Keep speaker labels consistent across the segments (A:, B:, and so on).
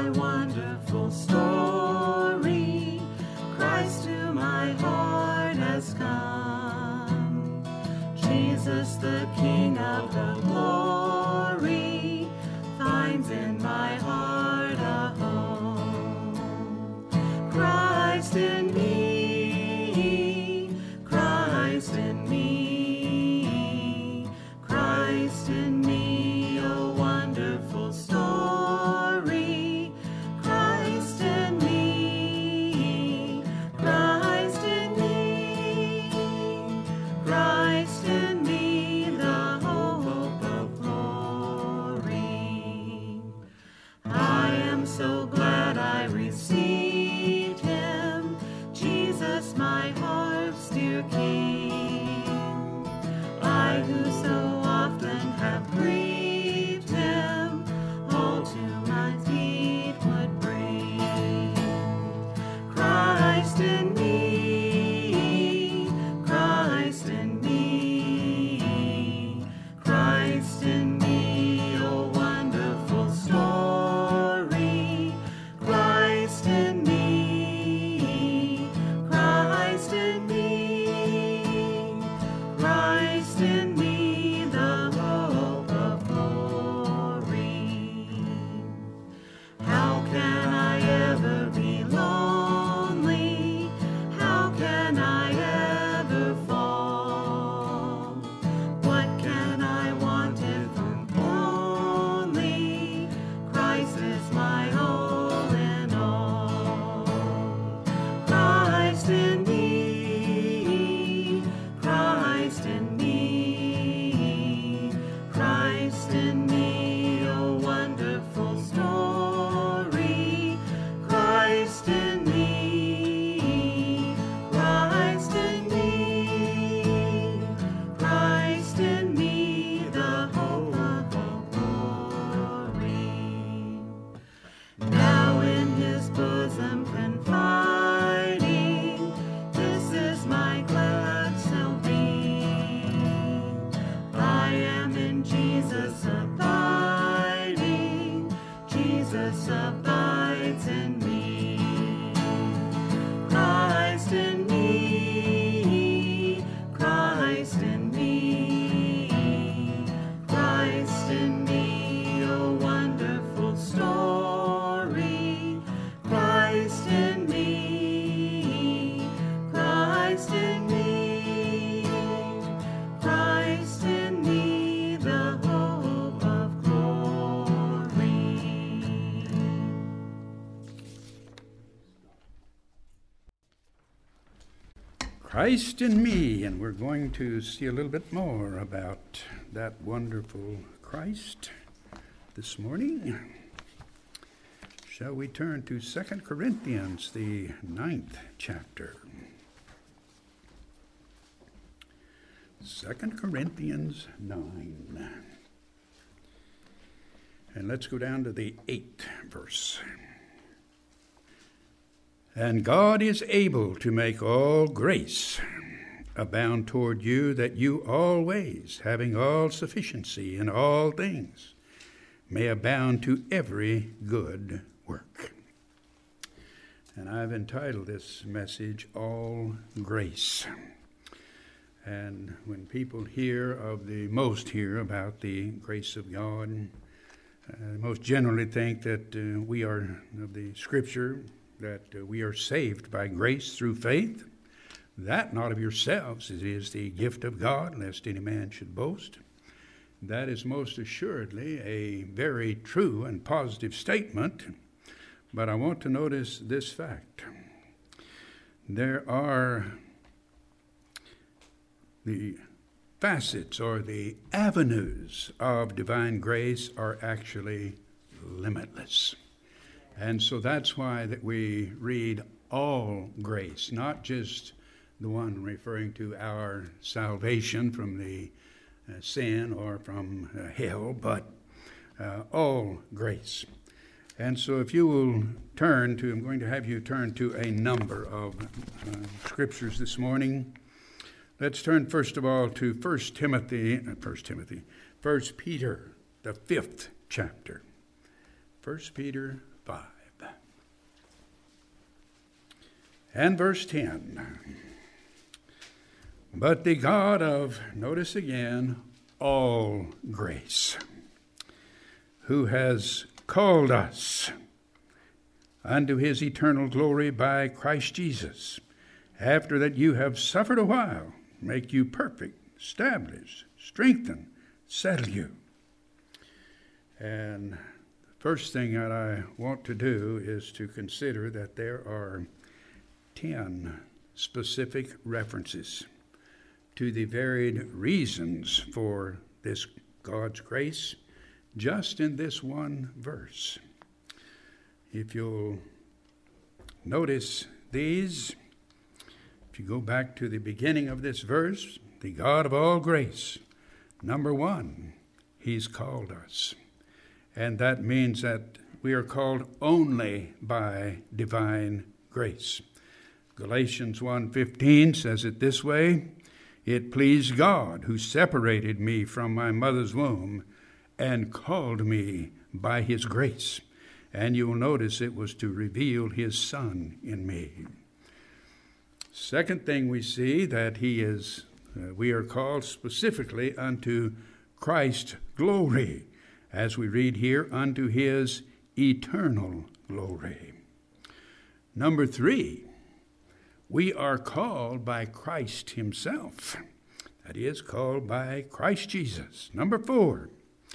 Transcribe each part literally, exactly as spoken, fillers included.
A: my wonderful story. Christ to my heart has come. Jesus, the King of the glory, finds in my heart a home. Christ in me, Christ in me, Christ in me, a wonderful story. Christ in me, Christ in me, Christ in me, the hope of glory. I am so glad I received him, Jesus, my heart's dear King. I who so often have grieved him, all to my feet would bring. Christ in me, Christ in me, Christ in me, a wonderful story. Christ in me, Christ in me, Christ in me, the hope of glory. How can I ever be lonely? How can I ever fall? What can I want if only Christ is my all in all? Christ in me, Christ in me, Christ in me, a wonderful story. Christ in me, Christ in me, Christ in me, the hope of glory. Now in his bosom confiding, this is my glad self-being. I am in Jesus abiding, Jesus abides in me. Christ in me, Christ in me, Christ in me, a wonderful story. Christ in me, Christ in me, Christ in me, the hope of glory.
B: Christ in me, and we're going to see a little bit more about that wonderful Christ this morning. Shall we turn to Second Corinthians, the ninth chapter? Second Corinthians nine. And let's go down to the eighth verse. And God is able to make all grace abound toward you, that you always, having all sufficiency in all things, may abound to every good work. And I've entitled this message, All Grace. And when people hear of the, most hear about the grace of God, uh, most generally think that uh, we are, of the Scripture, that uh, we are saved by grace through faith, that not of yourselves, it is the gift of God, lest any man should boast. That is most assuredly a very true and positive statement, but I want to notice this fact. There are the facets or the avenues of divine grace are actually limitless. And so that's why that we read all grace, not just the one referring to our salvation from the uh, sin or from uh, hell, but uh, all grace. And so if you will turn to, I'm going to have you turn to a number of uh, scriptures this morning. Let's turn first of all to First Timothy, uh, First Timothy, First Peter, the fifth chapter. First Peter five. And verse ten. But the God of, notice again, all grace, who has called us unto his eternal glory by Christ Jesus, after that you have suffered a while, make you perfect, establish, strengthen, settle you. And the first thing that I want to do is to consider that there are ten specific references to the varied reasons for this God's grace just in this one verse. If you'll notice these, if you go back to the beginning of this verse, the God of all grace, number one, he's called us. And that means that we are called only by divine grace. Galatians one fifteen says it this way, it pleased God who separated me from my mother's womb and called me by his grace. And you'll notice it was to reveal his Son in me. Second thing we see that he is, uh, we are called specifically unto Christ's glory, as we read here, unto his eternal glory. Number three, we are called by Christ himself. That is, called by Christ Jesus. Number four,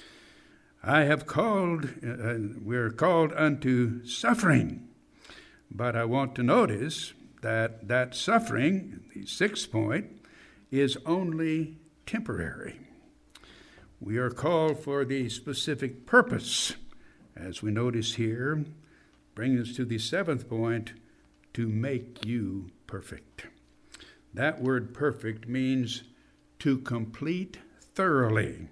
B: I have called, uh, we're called unto suffering. But I want to notice that that suffering, the sixth point, is only temporary. We are called for the specific purpose, as we notice here, bringing us to the seventh point, to make you perfect. That word perfect means to complete thoroughly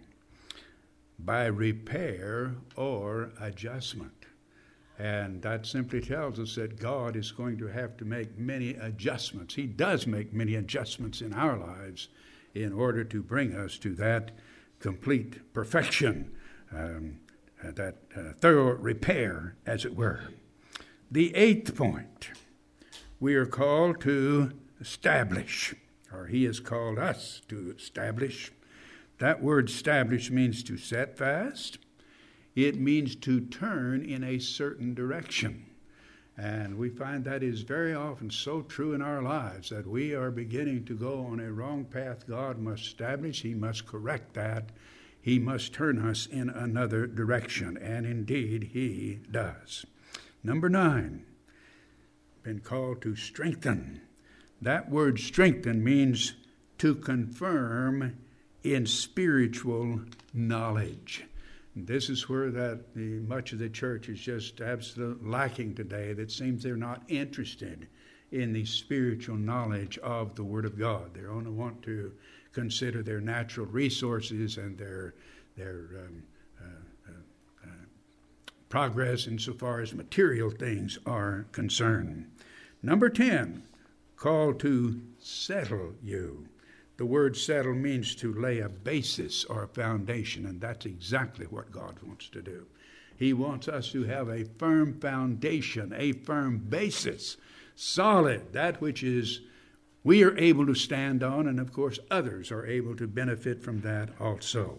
B: by repair or adjustment. And that simply tells us that God is going to have to make many adjustments. He does make many adjustments in our lives in order to bring us to that complete perfection, um, that uh, thorough repair, as it were. The eighth point, we are called to establish, or he has called us to establish. That word establish means to set fast. It means to turn in a certain direction. And we find that is very often so true in our lives, that we are beginning to go on a wrong path. God must establish, he must correct that. He must turn us in another direction. And indeed, he does. Number nine, been called to strengthen. That word strengthen means to confirm in spiritual knowledge. This is where that the, much of the church is just absolutely lacking today. That seems they're not interested in the spiritual knowledge of the Word of God. They only want to consider their natural resources and their their um, uh, uh, uh, progress insofar as material things are concerned. Number ten, called to settle you. The word settle means to lay a basis or a foundation, and that's exactly what God wants to do. He wants us to have a firm foundation, a firm basis, solid, that which is we are able to stand on, and of course others are able to benefit from that also.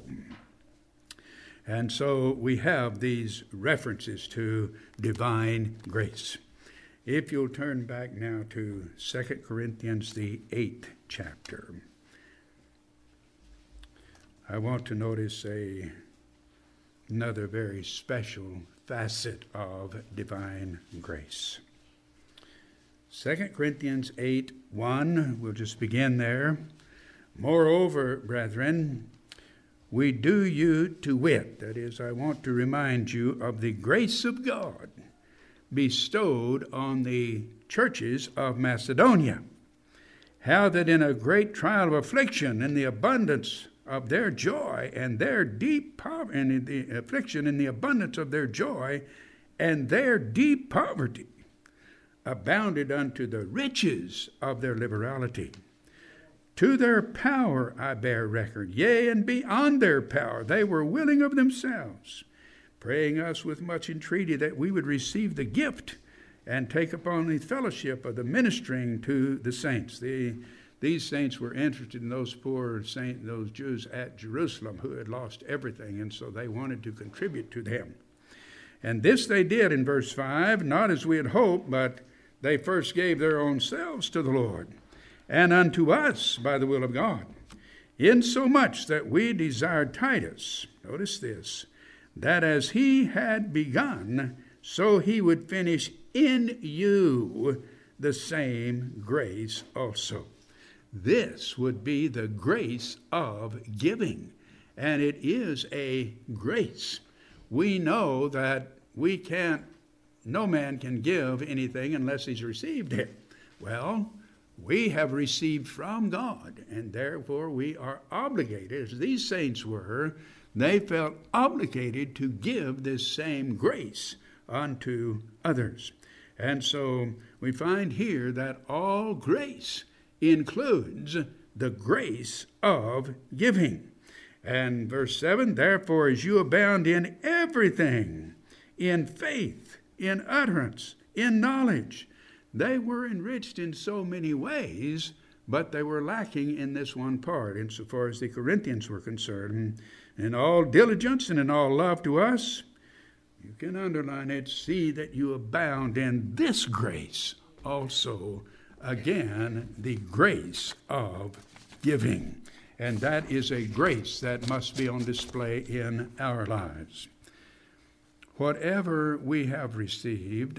B: And so we have these references to divine grace. If you'll turn back now to Second Corinthians, the eighth chapter. I want to notice a, another very special facet of divine grace. Second Corinthians eight one, we'll just begin there. Moreover, brethren, we do you to wit, that is, I want to remind you of the grace of God bestowed on the churches of Macedonia, how that in a great trial of affliction, in the abundance of their joy and their deep poverty, and in the affliction in the abundance of their joy and their deep poverty, abounded unto the riches of their liberality. To their power I bear record, yea, and beyond their power they were willing of themselves, praying us with much entreaty that we would receive the gift and take upon the fellowship of the ministering to the saints. The, these saints were interested in those poor saint, those Jews at Jerusalem who had lost everything, and so they wanted to contribute to them. And this they did in verse five, not as we had hoped, but they first gave their own selves to the Lord, and unto us by the will of God, insomuch that we desired Titus, notice this, that as he had begun, so he would finish in you the same grace also. This would be the grace of giving, and it is a grace. We know that we can't, no man can give anything unless he's received it. Well, we have received from God, and therefore we are obligated, as these saints were, they felt obligated to give this same grace unto others. And so we find here that all grace includes the grace of giving. And verse seven, therefore as you abound in everything, in faith, in utterance, in knowledge. They were enriched in so many ways, but they were lacking in this one part, insofar as the Corinthians were concerned. In all diligence and in all love to us, you can underline it, see that you abound in this grace also. Again, the grace of giving. And that is a grace that must be on display in our lives. Whatever we have received,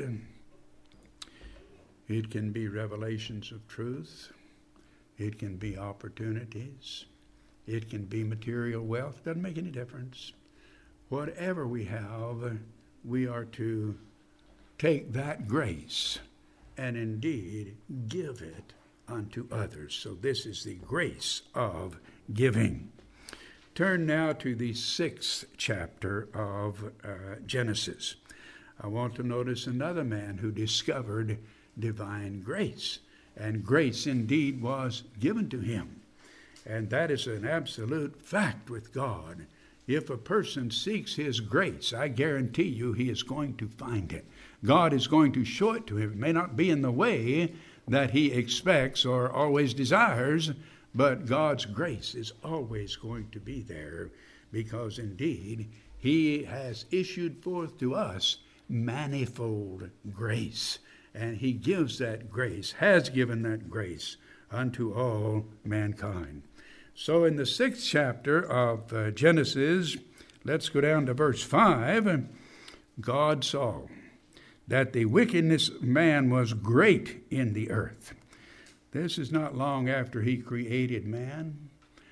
B: it can be revelations of truth, it can be opportunities, it can be material wealth, doesn't make any difference. Whatever we have, we are to take that grace and indeed give it unto others. So this is the grace of giving. Turn now to the sixth chapter of uh, Genesis. I want to notice another man who discovered divine grace, and grace indeed was given to him. And that is an absolute fact with God. If a person seeks his grace, I guarantee you he is going to find it. God is going to show it to him. It may not be in the way that he expects or always desires, but God's grace is always going to be there, because indeed he has issued forth to us manifold grace. And he gives that grace, has given that grace unto all mankind. So in the sixth chapter of uh, Genesis, let's go down to verse five. God saw that the wickedness of man was great in the earth. This is not long after he created man,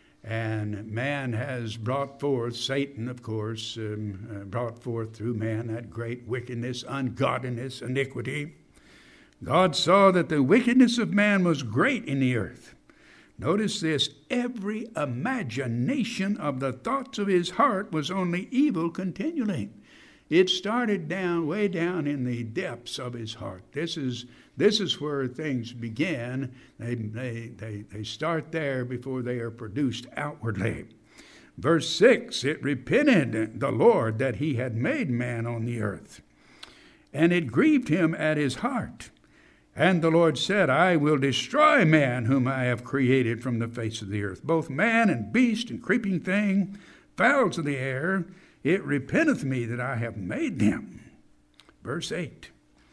B: and man has brought forth, Satan, of course, um, uh, brought forth through man that great wickedness, ungodliness, iniquity. God saw that the wickedness of man was great in the earth. Notice this, every imagination of the thoughts of his heart was only evil continually. It started down, way down in the depths of his heart. This is this is where things begin. They, they, they, they start there before they are produced outwardly. Verse six, it repented the Lord that he had made man on the earth, and it grieved him at his heart. And the Lord said, I will destroy man whom I have created from the face of the earth, both man and beast and creeping thing, fowls of the air. It repenteth me that I have made them. Verse eight,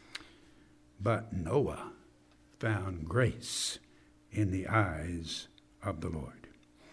B: but Noah found grace in the eyes of the Lord.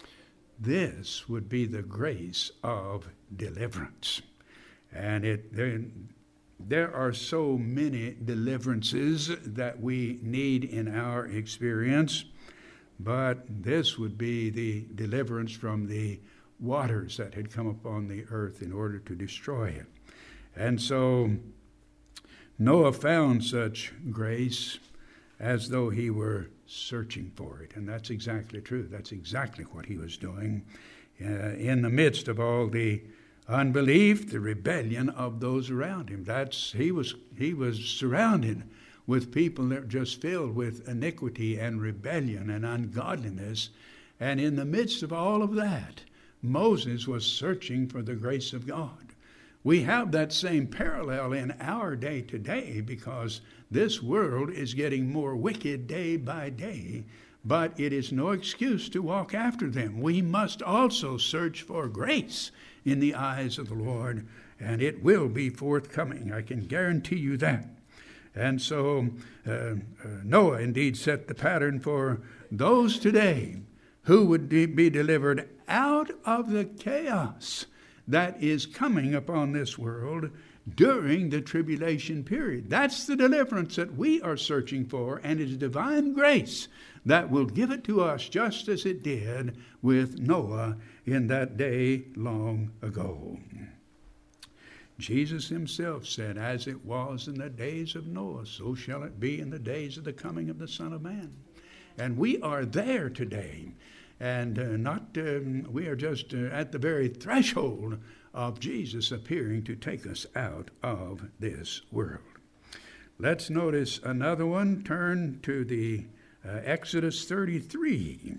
B: This would be the grace of deliverance. And it there, there are so many deliverances that we need in our experience, but this would be the deliverance from the waters that had come upon the earth in order to destroy it. And so Noah found such grace as though he were searching for it. And that's exactly true. That's exactly what he was doing uh, in the midst of all the unbelief, the rebellion of those around him. That's he was he was surrounded with people that were just filled with iniquity and rebellion and ungodliness. And in the midst of all of that, Moses was searching for the grace of God. We have that same parallel in our day today because this world is getting more wicked day by day, but it is no excuse to walk after them. We must also search for grace in the eyes of the Lord, and it will be forthcoming. I can guarantee you that. And so uh, uh, Noah indeed set the pattern for those today who would de- be delivered out of the chaos that is coming upon this world during the tribulation period. That's the deliverance that we are searching for, and it is divine grace that will give it to us just as it did with Noah in that day long ago. Jesus himself said, as it was in the days of Noah, so shall it be in the days of the coming of the Son of Man. And we are there today. And uh, not um, we are just uh, at the very threshold of Jesus appearing to take us out of this world. Let's notice another one. Turn to the uh, Exodus thirty-three.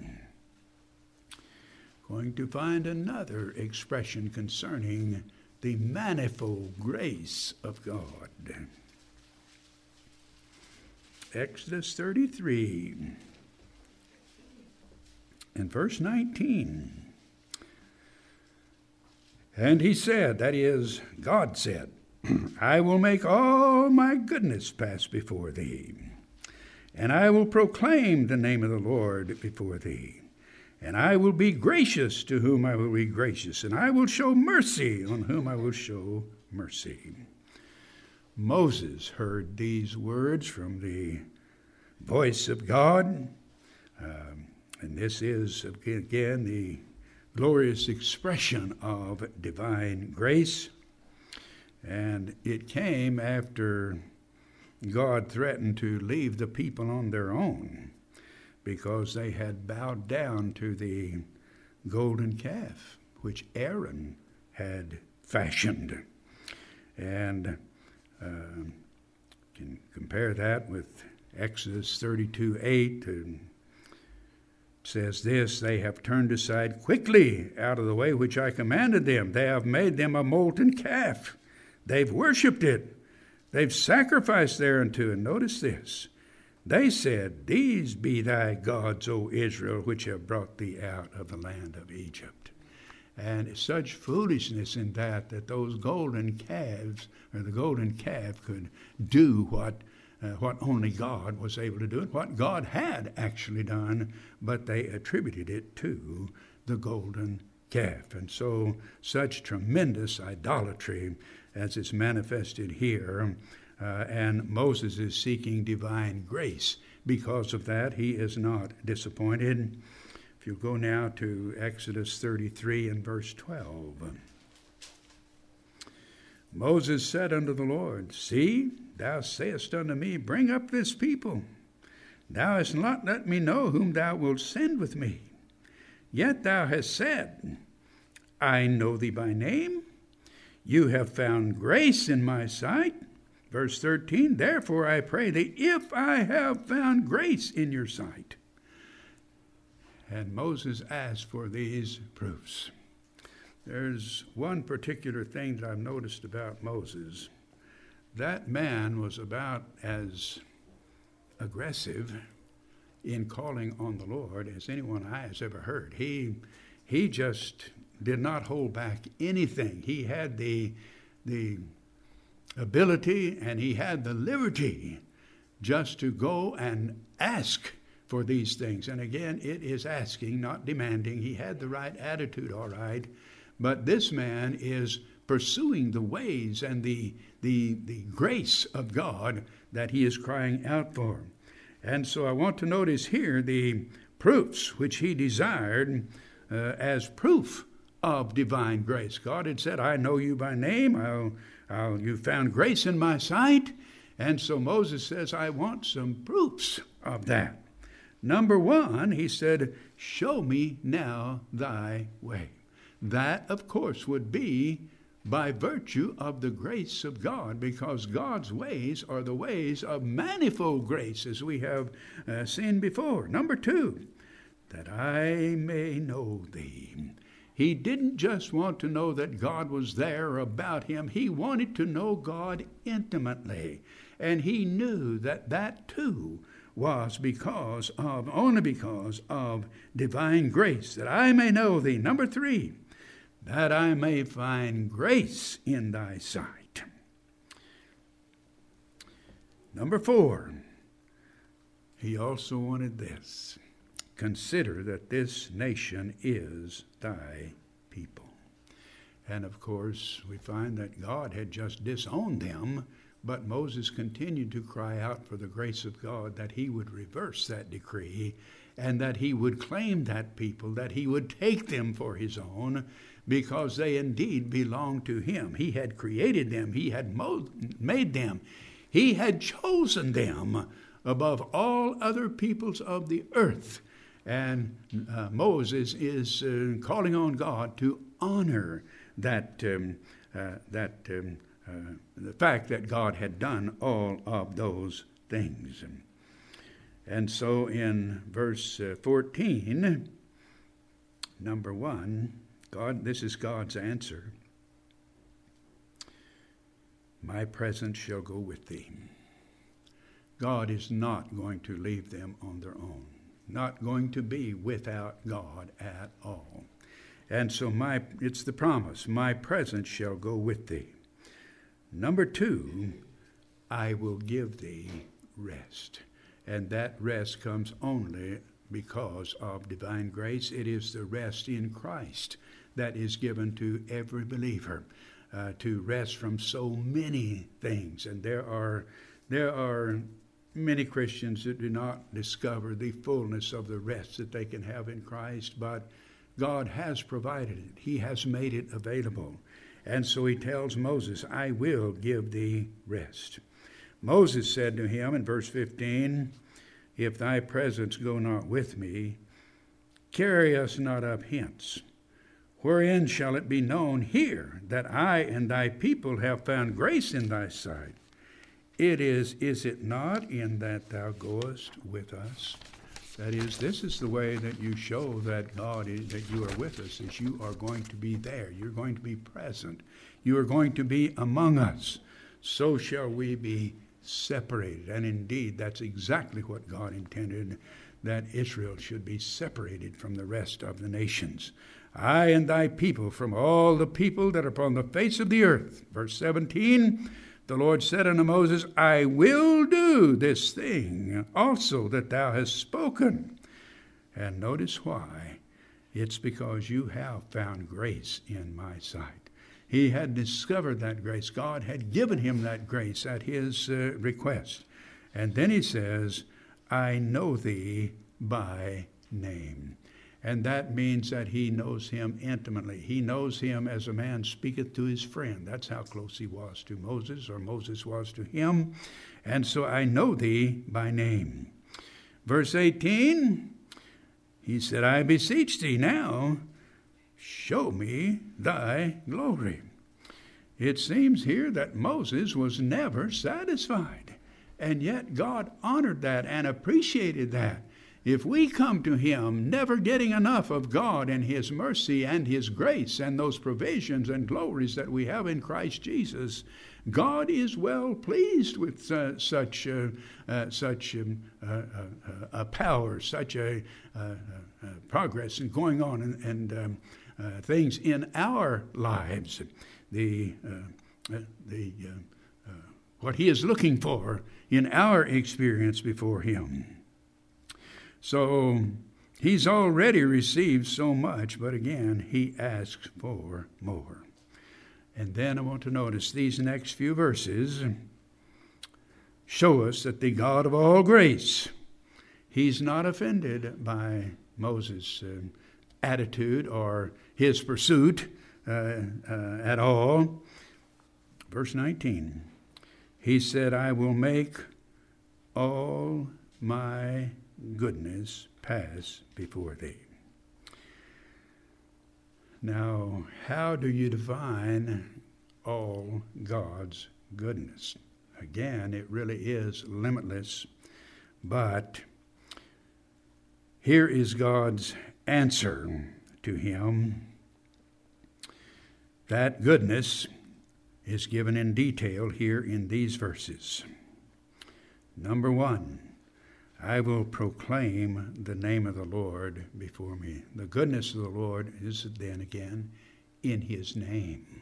B: Going to find another expression concerning the manifold grace of God. Exodus thirty-three. In verse nineteen, and he said, that is, God said, I will make all my goodness pass before thee, and I will proclaim the name of the Lord before thee, and I will be gracious to whom I will be gracious, and I will show mercy on whom I will show mercy. Moses heard these words from the voice of God. Um, And this is, again, the glorious expression of divine grace. And it came after God threatened to leave the people on their own because they had bowed down to the golden calf, which Aaron had fashioned. And uh, you can compare that with Exodus thirty-two eight, and says this, they have turned aside quickly out of the way which I commanded them. They have made them a molten calf. They've worshipped it. They've sacrificed thereunto. And notice this. They said, these be thy gods, O Israel, which have brought thee out of the land of Egypt. And such foolishness in that, that those golden calves, or the golden calf could do what Uh, what only God was able to do, and what God had actually done, but they attributed it to the golden calf. And so such tremendous idolatry as is manifested here, uh, and Moses is seeking divine grace. Because of that, he is not disappointed. If you go now to Exodus thirty-three and verse twelve. Moses said unto the Lord, see, thou sayest unto me, bring up this people. Thou hast not let me know whom thou wilt send with me. Yet thou hast said, I know thee by name. You have found grace in my sight. Verse thirteen, therefore I pray thee, if I have found grace in your sight. And Moses asked for these proofs. There's one particular thing that I've noticed about Moses. That man was about as aggressive in calling on the Lord as anyone I has ever heard. He he just did not hold back anything. He had the the ability and he had the liberty just to go and ask for these things. And again, it is asking, not demanding. He had the right attitude, all right. But this man is pursuing the ways and the, the, the grace of God that he is crying out for. And so I want to notice here the proofs which he desired uh, as proof of divine grace. God had said, I know you by name. I'll, I'll, you found grace in my sight. And so Moses says, I want some proofs of that. Number one, he said, show me now thy way. That, of course, would be by virtue of the grace of God, because God's ways are the ways of manifold grace, as we have uh, seen before. Number two, that I may know thee. He didn't just want to know that God was there about him. He wanted to know God intimately. And he knew that that too was because of, only because of divine grace, that I may know thee. Number three, that I may find grace in thy sight. Number four, he also wanted this. Consider that this nation is thy people. And of course, we find that God had just disowned them, but Moses continued to cry out for the grace of God that he would reverse that decree and that he would claim that people, that he would take them for his own, because they indeed belonged to him. He had created them. He had made them. He had chosen them above all other peoples of the earth. And uh, Moses is uh, calling on God to honor that, um, uh, that um, uh, the fact that God had done all of those things. And so in verse uh, fourteen, number one, God, this is God's answer. My presence shall go with thee. God is not going to leave them on their own. Not going to be without God at all. And so my it's the promise, my presence shall go with thee. Number two, I will give thee rest. And that rest comes only because of divine grace. It is the rest in Christ that is given to every believer, uh, to rest from so many things. And there are there are many Christians that do not discover the fullness of the rest that they can have in Christ, but God has provided it. He has made it available. And so he tells Moses, I will give thee rest. Moses said to him in verse fifteen, if thy presence go not with me, carry us not up hence. Wherein shall it be known here that I and thy people have found grace in thy sight? It is, is it not in that thou goest with us? That is, this is the way that you show that God is, that you are with us, is you are going to be there. You're going to be present. You are going to be among us. So shall we be separated. And indeed, that's exactly what God intended, that Israel should be separated from the rest of the nations. I and thy people from all the people that are upon the face of the earth. Verse seventeen, the Lord said unto Moses, I will do this thing also that thou hast spoken. And notice why. It's because you have found grace in my sight. He had discovered that grace. God had given him that grace at his uh, request. And then he says, I know thee by name. And that means that he knows him intimately. He knows him as a man speaketh to his friend. That's how close he was to Moses, or Moses was to him. And so I know thee by name. Verse eighteen, he said, I beseech thee now, show me thy glory. It seems here that Moses was never satisfied. And yet God honored that and appreciated that. If we come to him never getting enough of God and his mercy and his grace and those provisions and glories that we have in Christ Jesus, God is well pleased with uh, such uh, uh, such um, uh, uh, uh, power, such a uh, uh, progress and going on and, and um, uh, things in our lives. The uh, uh, the uh, uh, what he is looking for in our experience before him. So he's already received so much, but again, he asks for more. And then I want to notice these next few verses show us that the God of all grace, he's not offended by Moses' uh, attitude or his pursuit uh, uh, at all. Verse nineteen, he said, I will make all my goodness pass before thee. Now, how do you define all God's goodness? Again, it really is limitless, but here is God's answer to him. That goodness is given in detail here in these verses. Number one, I will proclaim the name of the Lord before me. The goodness of the Lord is then again in his name.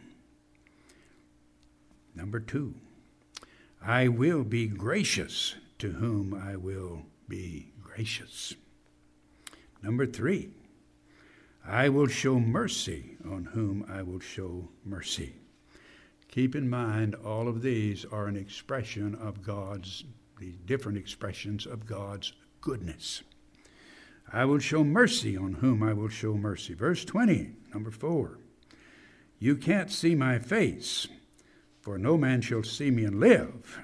B: Number two, I will be gracious to whom I will be gracious. Number three, I will show mercy on whom I will show mercy. Keep in mind, all of these are an expression of God's, the different expressions of God's goodness. I will show mercy on whom I will show mercy. Verse twenty, number four, you can't see my face, for no man shall see me and live.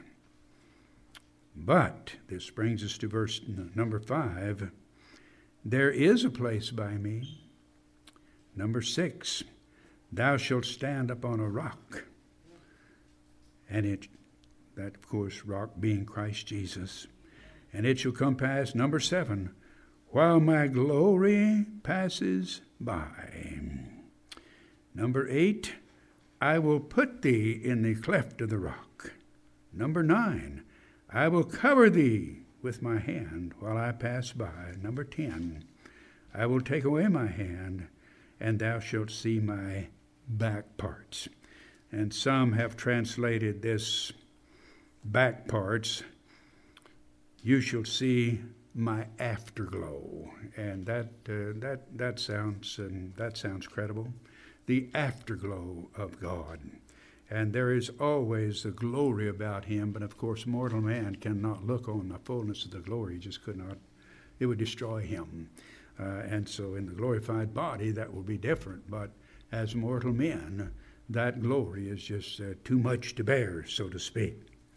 B: But, this brings us to verse number five, there is a place by me. Number six, thou shalt stand upon a rock. And it, that of course, rock being Christ Jesus. And it shall come pass, number seven, while my glory passes by. Number eight, I will put thee in the cleft of the rock. Number nine, I will cover thee with my hand while I pass by. Number ten, I will take away my hand, and thou shalt see my back parts. And some have translated this back parts, you shall see my afterglow. And that uh, that that sounds um, that sounds credible. The afterglow of God. And there is always the glory about him, but of course mortal man cannot look on the fullness of the glory. He just could not. It would destroy him. Uh, and so in the glorified body, that will be different. But as mortal men, that glory is just uh, too much to bear, so to speak.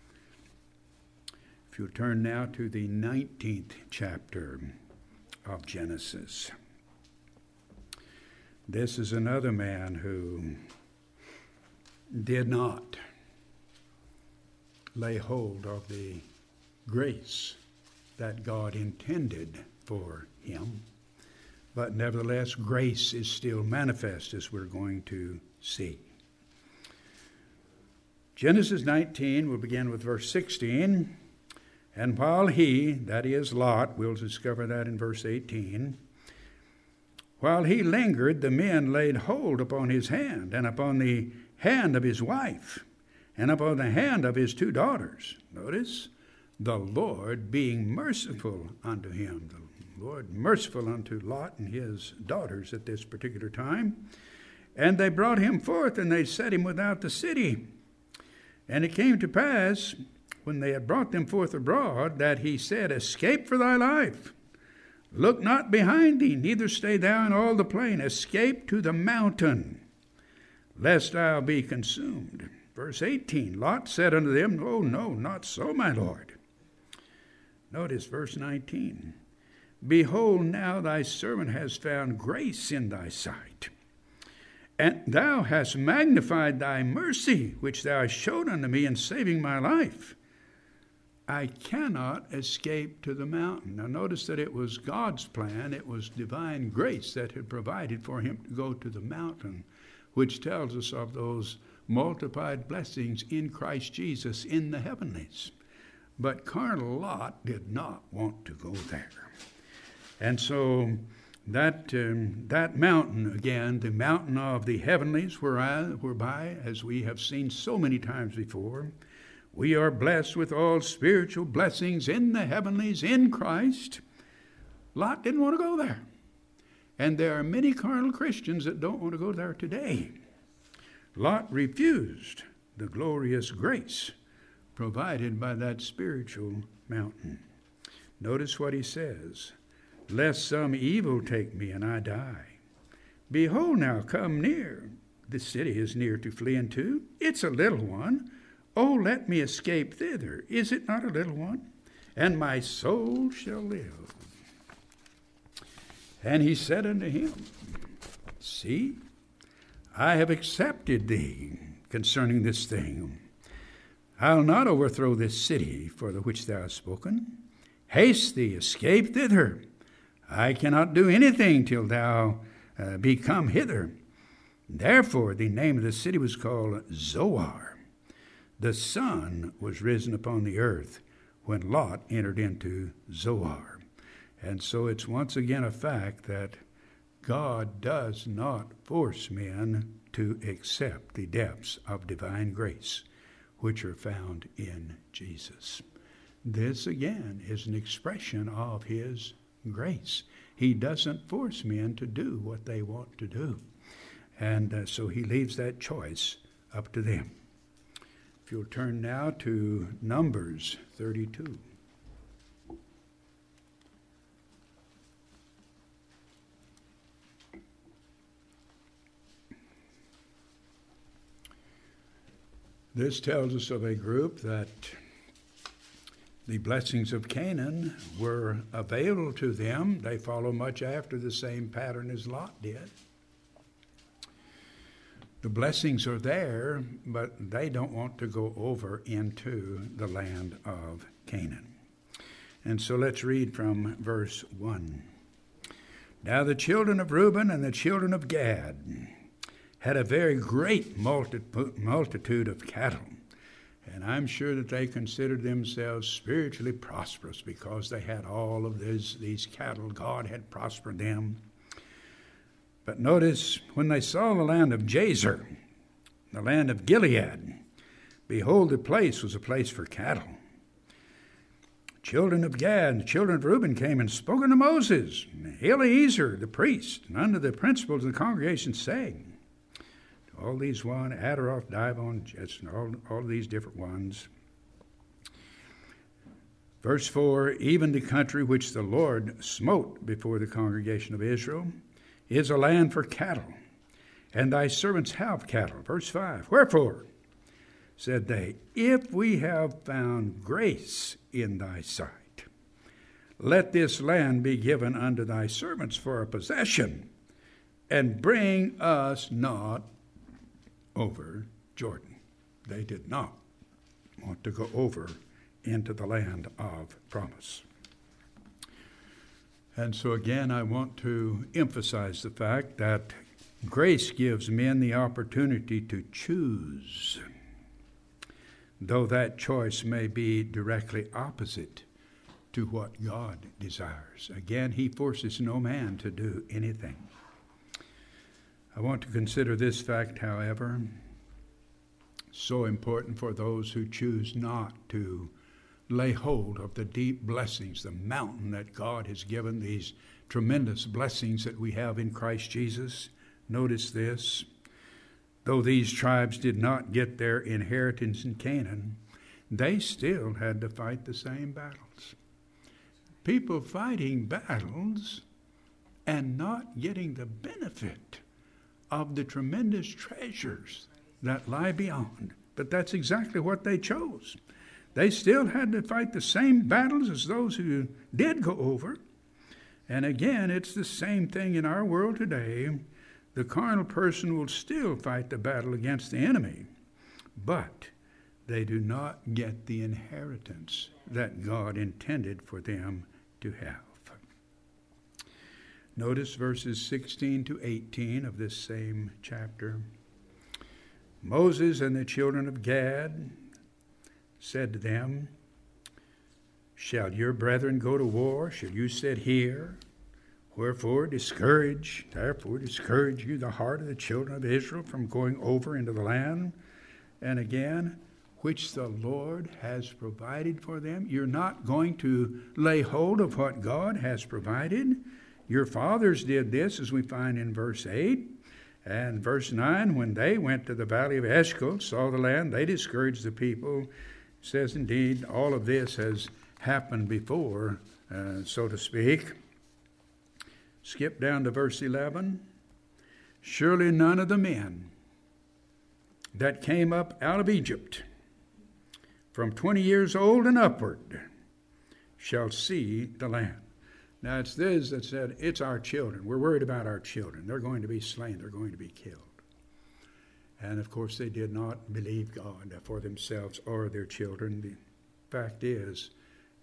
B: If you'll turn now to the nineteenth chapter of Genesis. This is another man who did not lay hold of the grace that God intended for him. But nevertheless, grace is still manifest, as we're going to see. Genesis nineteen, we'll begin with verse sixteen. And while he, that is Lot, we'll discover that in verse eighteen, while he lingered, the men laid hold upon his hand, and upon the hand of his wife, and upon the hand of his two daughters. Notice, the Lord being merciful unto him. The Lord merciful unto Lot and his daughters at this particular time. And they brought him forth, and they set him without the city. And it came to pass, when they had brought them forth abroad, that he said, escape for thy life. Look not behind thee, neither stay thou in all the plain. Escape to the mountain, lest thou be consumed. Verse eighteen, Lot said unto them, oh, no, not so, my Lord. Notice verse nineteen. Behold, now thy servant has found grace in thy sight, and thou hast magnified thy mercy, which thou hast showed unto me in saving my life. I cannot escape to the mountain. Now notice that it was God's plan, it was divine grace that had provided for him to go to the mountain, which tells us of those multiplied blessings in Christ Jesus in the heavenlies. But carnal Lot did not want to go there. And so that um, that mountain, again, the mountain of the heavenlies, whereby, as we have seen so many times before, we are blessed with all spiritual blessings in the heavenlies in Christ. Lot didn't want to go there. And there are many carnal Christians that don't want to go there today. Lot refused the glorious grace provided by that spiritual mountain. Notice what he says. Lest some evil take me and I die. Behold, now come near. The city is near to flee into. It's a little one. Oh, let me escape thither. Is it not a little one? And my soul shall live. And he said unto him, see, I have accepted thee concerning this thing. I'll not overthrow this city for the which thou hast spoken. Haste thee, escape thither. I cannot do anything till thou uh, be come hither. Therefore the name of the city was called Zoar. The sun was risen upon the earth when Lot entered into Zoar. And so it's once again a fact that God does not force men to accept the depths of divine grace which are found in Jesus. This again is an expression of his grace. He doesn't force men to do what they want to do. And uh, so he leaves that choice up to them. If you'll turn now to Numbers thirty-two. This tells us of a group that the blessings of Canaan were available to them. They follow much after the same pattern as Lot did. The blessings are there, but they don't want to go over into the land of Canaan. And so let's read from verse one. Now the children of Reuben and the children of Gad had a very great multitude of cattle. And I'm sure that they considered themselves spiritually prosperous because they had all of these, these cattle. God had prospered them. But notice, when they saw the land of Jazer, the land of Gilead, behold, the place was a place for cattle. Children of Gad, the children of Reuben came and spoke unto Moses, and Eleazar the priest, and unto the principals of the congregation, saying, all these one, Adaroth, Dibon, Jetson, all, all these different ones. Verse four, even the country which the Lord smote before the congregation of Israel is a land for cattle, and thy servants have cattle. Verse five, wherefore, said they, if we have found grace in thy sight, let this land be given unto thy servants for a possession, and bring us not over Jordan. They did not want to go over into the land of promise. And so again, I want to emphasize the fact that grace gives men the opportunity to choose, though that choice may be directly opposite to what God desires. Again, he forces no man to do anything. I want to consider this fact, however, so important for those who choose not to lay hold of the deep blessings, the mountain that God has given, these tremendous blessings that we have in Christ Jesus. Notice this, though these tribes did not get their inheritance in Canaan, they still had to fight the same battles. People fighting battles and not getting the benefit of the tremendous treasures that lie beyond. But that's exactly what they chose. They still had to fight the same battles as those who did go over. And again, it's the same thing in our world today. The carnal person will still fight the battle against the enemy, but they do not get the inheritance that God intended for them to have. Notice verses sixteen to eighteen of this same chapter. Moses and the children of Gad said to them, shall your brethren go to war? Shall you sit here? Wherefore discourage, therefore discourage you the heart of the children of Israel from going over into the land. And again, which the Lord has provided for them. You're not going to lay hold of what God has provided. Your fathers did this, as we find in verse eight. And verse nine, when they went to the valley of Eshcol, saw the land, they discouraged the people. It says, indeed, all of this has happened before, uh, so to speak. Skip down to verse eleven. Surely none of the men that came up out of Egypt from twenty years old and upward shall see the land. Now, it's this that said, it's our children. We're worried about our children. They're going to be slain. They're going to be killed. And, of course, they did not believe God for themselves or their children. The fact is,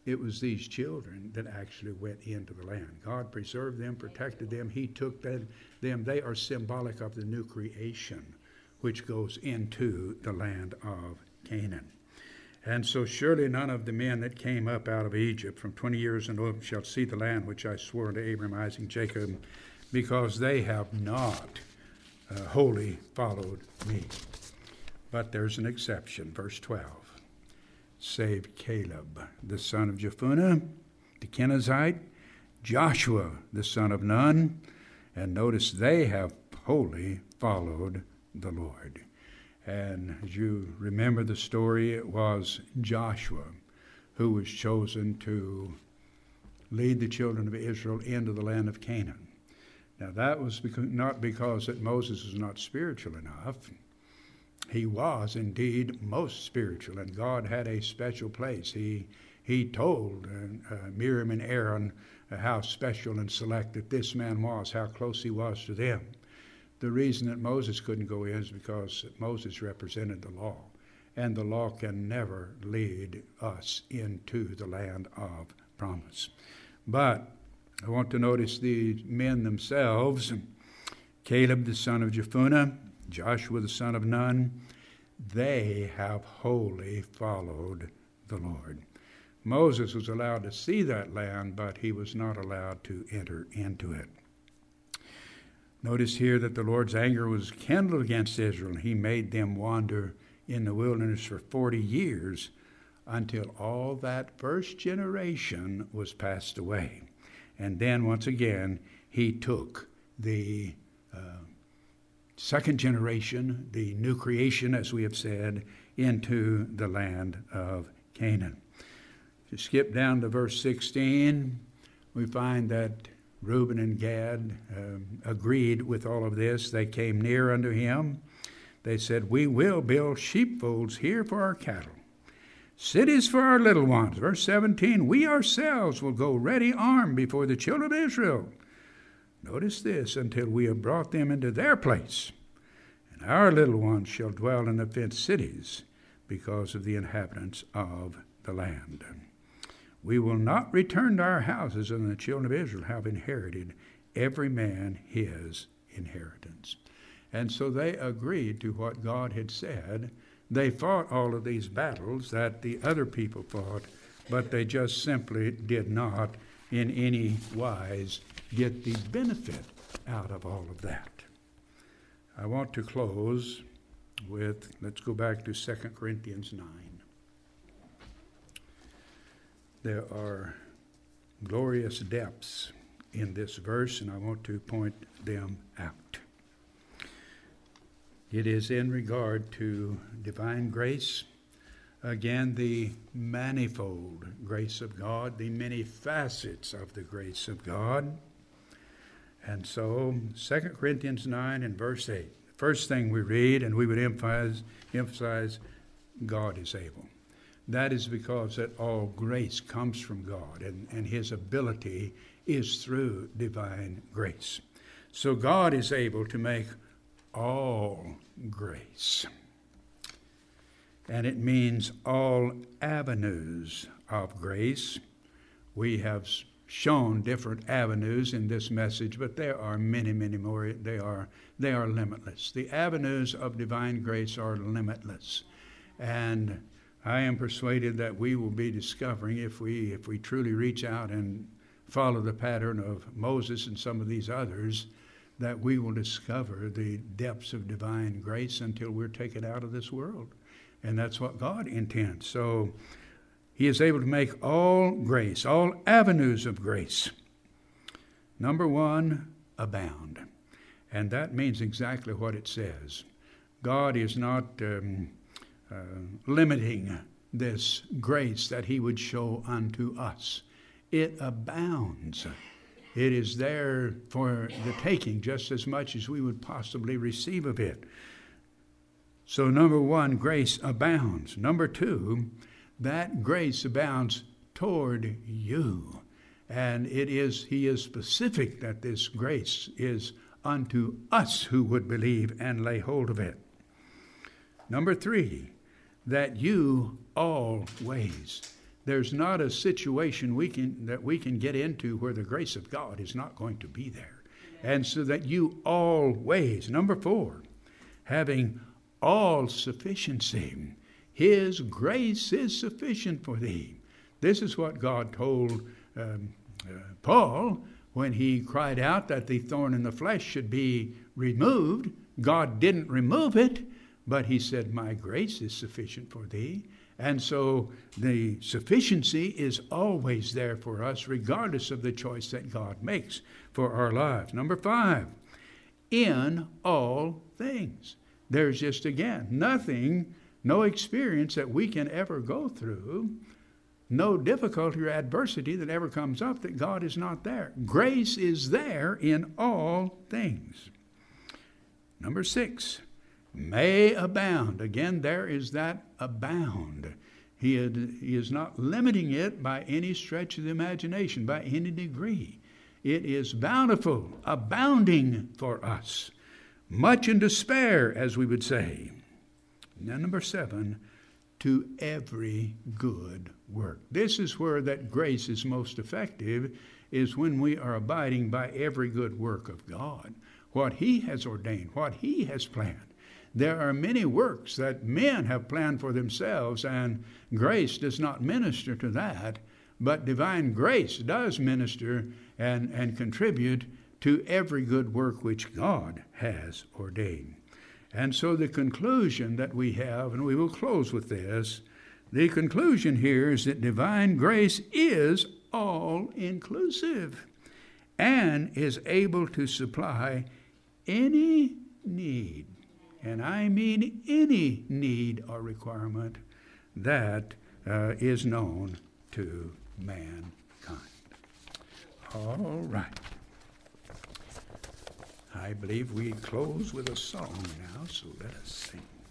B: it was these children that actually went into the land. God preserved them, protected them. He took them. them. They are symbolic of the new creation, which goes into the land of Canaan. And so surely none of the men that came up out of Egypt from twenty years and over shall see the land which I swore unto Abraham, Isaac, and Jacob, because they have not uh, wholly followed me. But there's an exception, verse twelve. Save Caleb, the son of Jephunneh, the Kenizzite, Joshua, the son of Nun, and notice they have wholly followed the Lord. And as you remember the story, it was Joshua who was chosen to lead the children of Israel into the land of Canaan. Now that was because, not because that Moses was not spiritual enough. He was indeed most spiritual, and God had a special place. He he told uh, uh, Miriam and Aaron uh, how special and select that this man was, how close he was to them. The reason that Moses couldn't go in is because Moses represented the law, and the law can never lead us into the land of promise. But I want to notice the men themselves, Caleb the son of Jephunneh, Joshua the son of Nun, they have wholly followed the Lord. Moses was allowed to see that land, but he was not allowed to enter into it. Notice here that the Lord's anger was kindled against Israel. He made them wander in the wilderness for forty years until all that first generation was passed away. And then once again, he took the uh, second generation, the new creation, as we have said, into the land of Canaan. If you skip down to verse sixteen, we find that Reuben and Gad um, agreed with all of this. They came near unto him. They said, we will build sheepfolds here for our cattle, cities for our little ones. Verse seventeen, we ourselves will go ready armed before the children of Israel. Notice this, until we have brought them into their place. And our little ones shall dwell in the fenced cities because of the inhabitants of the land. We will not return to our houses, and the children of Israel have inherited every man his inheritance. And so they agreed to what God had said. They fought all of these battles that the other people fought, but they just simply did not in any wise get the benefit out of all of that. I want to close with, let's go back to Second Corinthians nine. There are glorious depths in this verse, and I want to point them out. It is in regard to divine grace. Again, the manifold grace of God, the many facets of the grace of God. And so, Second Corinthians nine and verse eight. The first thing we read, and we would emphasize, emphasize God is able. That is because that all grace comes from God, and, and his ability is through divine grace. So God is able to make all grace. And it means all avenues of grace. We have shown different avenues in this message, but there are many, many more. They are, they are limitless. The avenues of divine grace are limitless. And I am persuaded that we will be discovering, if we if we truly reach out and follow the pattern of Moses and some of these others, that we will discover the depths of divine grace until we're taken out of this world. And that's what God intends. So he is able to make all grace, all avenues of grace, number one, abound. And that means exactly what it says. God is not um, uh, limiting this grace that he would show unto us. It abounds. It is there for the taking just as much as we would possibly receive of it. So number one, grace abounds. Number two, that grace abounds toward you. And it is, he is specific that this grace is unto us who would believe and lay hold of it. Number three, that you always. there's not a situation we can that we can get into where the grace of God is not going to be there. And so that you always, number four, having all sufficiency. His grace is sufficient for thee. This is what God told um, uh, Paul when he cried out that the thorn in the flesh should be removed. God didn't remove it, but he said, my grace is sufficient for thee. And so the sufficiency is always there for us, regardless of the choice that God makes for our lives. Number five, in all things. There's just, again, nothing, no experience that we can ever go through, no difficulty or adversity that ever comes up that God is not there. Grace is there in all things. Number six, may abound. Again, there is that abound. He, had, he is not limiting it by any stretch of the imagination, by any degree. It is bountiful, abounding for us. Much in despair, as we would say. And then number seven, to every good work. This is where that grace is most effective, is when we are abiding by every good work of God. What he has ordained, what he has planned. There are many works that men have planned for themselves, and grace does not minister to that, but divine grace does minister and, and contribute to every good work which God has ordained. And so the conclusion that we have, and we will close with this, the conclusion here is that divine grace is all-inclusive and is able to supply any need, and I mean any need or requirement that uh, is known to mankind. All right. I believe we close with a song now, so let us sing.